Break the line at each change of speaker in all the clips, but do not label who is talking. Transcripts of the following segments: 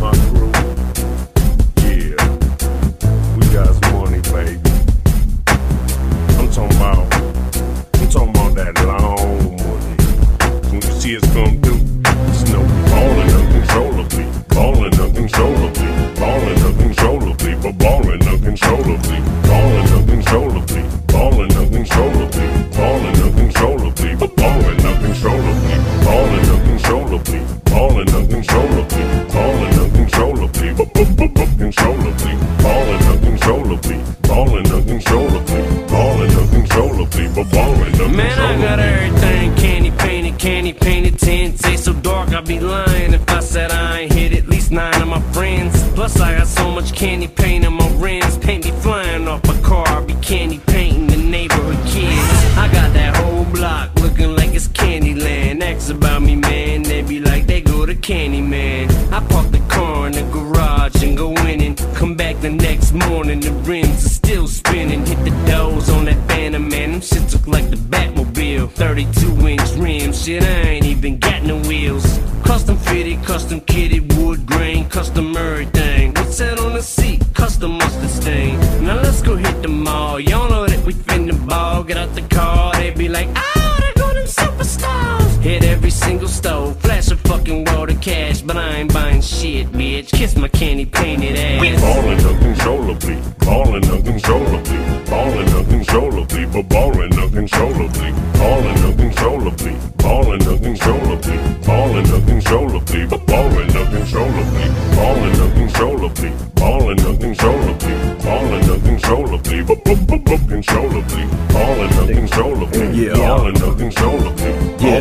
my crew. Yeah, we got some money, baby. I'm talking about that long money. When you see us come through, it's no ballin' uncontrollably, ballin' uncontrollably, ballin' uncontrollably, but ballin' uncontrollably, ballin' uncontrollably, ballin' uncontrollably, ballin' uncontrollably, but ballin' uncontrollably, ballin' uncontrollably, ballin' uncontrollably, ballin' uncontrollably, uncontrollably, ballin' uncontrollably, ballin' uncontrollably, ballin' uncontrollably, but ballin' uncontrollably.
Man, I got everything candy painted, tints. Ain't so dark, I'd be lying if I said I ain't hit at least 9 of my friends. Plus I got so much candy paint in my rims, paint be flying off a car, I be candy painting the neighborhood kids. I got that whole block looking like it's Candyland. Ask about me, man, they be like they go to Candyman. I park the car in the garage and go in and come back the next morning. The rims are still spinning, hit the doors on that Phantom, man. Them shits look like the Batmobile. 32-inch rims, shit, I ain't even got no wheels. Custom fitted, custom kitted, wood grain, custom everything. What's that on the seat? Custom mustard stain. Now let's go hit the mall. Y'all know that we finna ball. Get out the car, they be like, oh, there go them superstars. Hit every single store, flash a fucking world of cash, but I ain't buying shit, bitch. Kiss my candy painted ass.
We ballin' uncontrollably, ballin' uncontrollably, ballin' uncontrollably, but ballin' uncontrollably, ballin' uncontrollably, ballin' uncontrollably, ballin' uncontrollably, but ballin' uncontrollably, ballin' uncontrollably, ballin' uncontrollably, ballin' uncontrollably, but uncontrollably, ballin' uncontrollably, ballin' uncontrollably,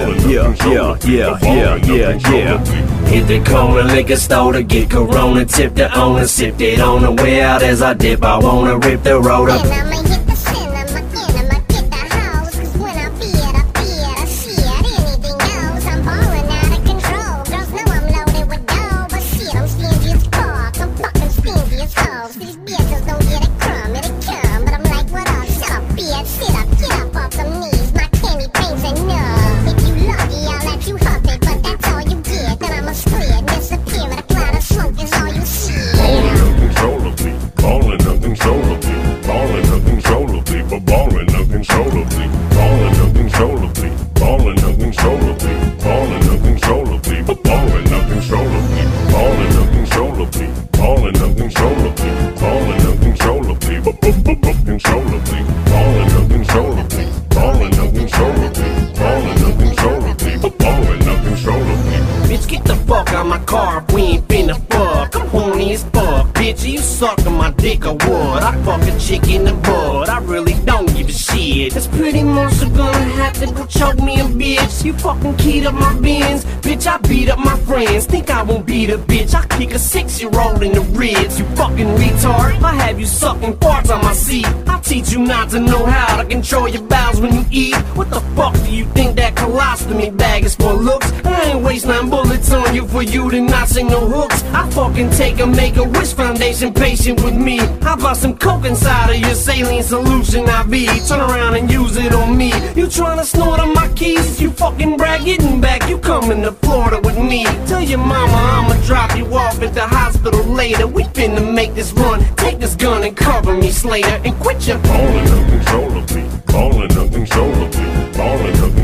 Hit the corner liquor store to get Corona, tip the owner, sipped it on the way out as I dip. I wanna rip the road up.
And I'ma hit the cinema, I'ma get the house. Cause when I be it, I see it. Anything goes, I'm ballin' out of control. Girls know I'm loaded with dough, but shit, I'm stingy as fuck. I'm fucking stingy as hoes. These bitches don't get a crumb, it'll come. But I'm like, what up, shut up, bitch. Sit up, get up off them knees. My candy paint's enough. If you lucky, I'll let you huff it, but that's all you get. Then I'ma spread, disappear with a cloud of smoke is all you see.
ballin' uncontrollably, ballin' uncontrollably, ballin' uncontrollably, but ballin' uncontrollably, ballin' uncontrollably, ballin' uncontrollably, ballin' uncontrollably, but ballin' uncontrollably, ballin' uncontrollably, ballin' uncontrollably, ballin' uncontrollably, but uncontrollably, ballin' uncontrollably, ballin' uncontrollably, ballin' uncontrollably, but ballin' uncontrollably.
Bitch, get the fuck out my car, we ain't finna fuck. I'm horny as fuck, bitch, you suckin' my dick or what? I fuck a chick in the butt, I really don't give a shit. That's pretty much gonna have to go choke me a bitch. You fucking keyed up my bins, bitch, I beat up my friends. Think I won't beat a bitch, I kick a 6-year-old in the ribs. You fucking retard, I have you sucking farts on my seat. I'll teach you not to know how to control your bowels when you eat. What the fuck do you think that colostomy bag is for? Looks, I ain't waste 9 bullets on you for you to not sing no hooks. I fucking take a Make-A-Wish Foundation patient with me. How about some coke inside of your saline solution IV? Turn around and use it on me. You tryna snort on my keys? You fucking brag, getting back. You coming to Florida with me. Tell your mama I'ma drop you off at the hospital later. We finna make this run. Take this gun and cover me, Slater, and quit your
Ballin' uncontrollably, ballin' uncontrollably, ballin' uncontrollably.